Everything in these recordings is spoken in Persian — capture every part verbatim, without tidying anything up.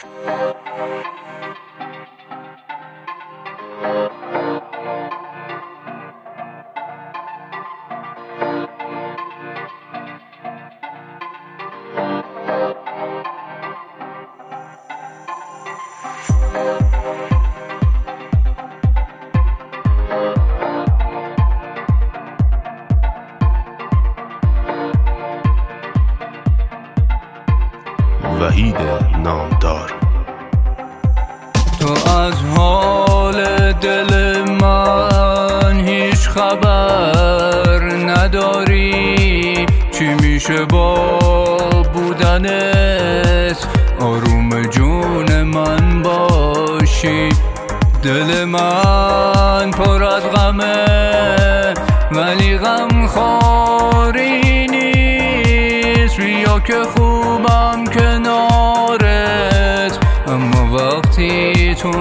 وحید نامدار. تو از حال دل من هیچ خبر نداری، چی میشه با بودنت آروم جون من باشی. دل من پر از غمه ولی غم خواری نیست، بیا که خوبم کنارت، اما وقتی تو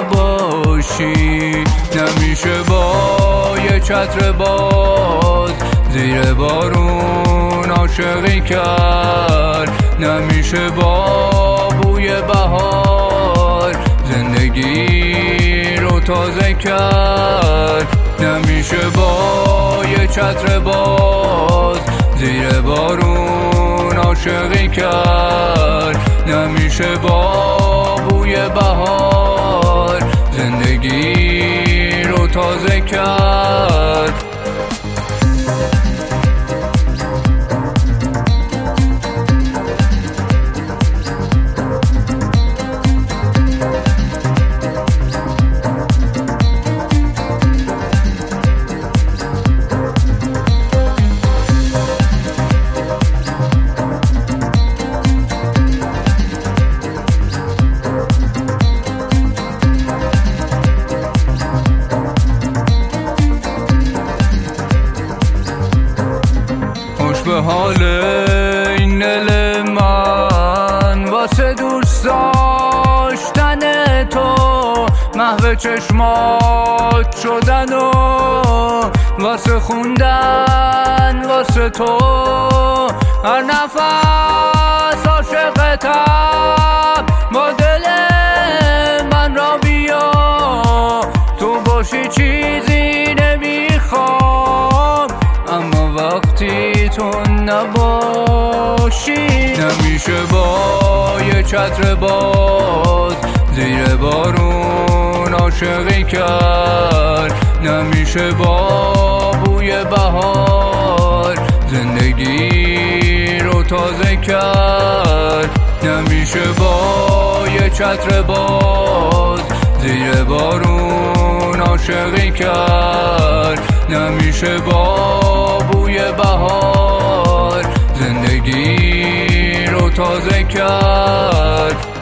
نباشی نمیشه با یه چتر باز زیر بارون عاشقی کرد، نمیشه با بوی بهار زندگی رو تازه کرد، نمیشه با یه چتر باز زیر بارون عاشقی کرد، نمیشه با بوی بهار زندگی رو تازه کرد. به حال این دل من واسه دوست داشتن تو، محو چشمات شدن و واسه خوندن واسه تو، هر نفس عاشقتم با دل من را بیا، تو باشی چیزی نمیخوام، اما وقتی تو نباشی نمیشه با یه چتر باز زیر بارون عاشقی کرد، نمیشه با بوی بهار زندگی رو تازه کرد، نمیشه با یه چتر باز زیر بارون عاشقی کرد، نمیشه با بوی بهار زندگی رو تازه کرد.